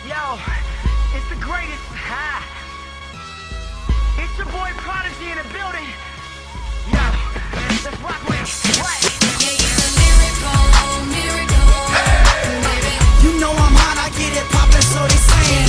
Yo, it's the greatest. Ha! It's your boy Prodigy in the building. Yo, let's rock with it. What? You know I'm hot, I get it poppin', so they saying.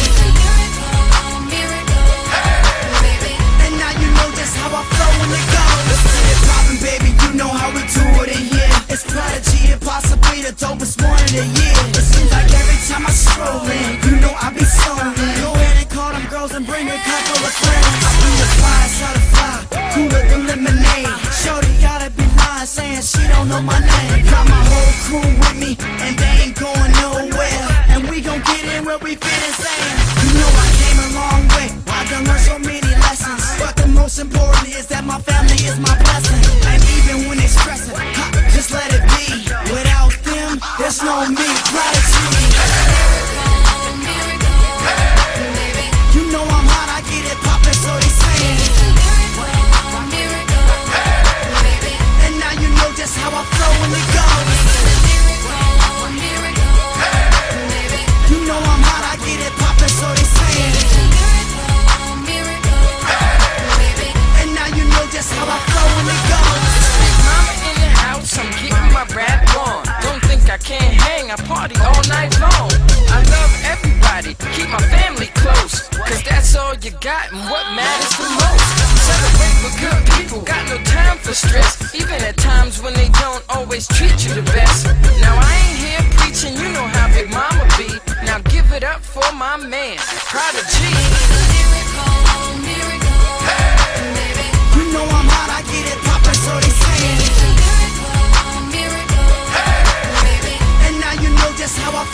And now you know just how I flow when it goes. Let's get it poppin', baby, you know how we do it in here. It's Prodigy and possibly the dopest one of the year. It seems like every time I stroll in, you know I be sold in. Go ahead and call them girls and bring a couple of friends. I bring the fly, shot a fly, cooler than lemonade. Shorty gotta be lying, saying she don't know my name. Got my whole crew with me, and they ain't going nowhere. And we gon' get in where we fit and saying, you know I came a long way, I done learned so many lessons. But the most important is that my family is my blessing. And even when they stressing, just let it be. Without them, there's no me. Prodigy. You know I'm hot, I get it poppin', so they saying. And now you know just how I flow when it goes. You know I'm hot, I get it poppin', so they saying. And now you know just how I flow when it goes. Mama in the house, I'm getting my rap on. Don't think I can't hang, I party all night long. I love everybody, keep my family close, cause that's all you got and what matters the most. Celebrate with good people, got no time for stress, even at times when they don't always treat you the best. Now I ain't here preaching, you know how Big Mama be. Now give it up for my man, Prodigy. You know I'm hot, I get it poppin', so they saying. And now you know just how I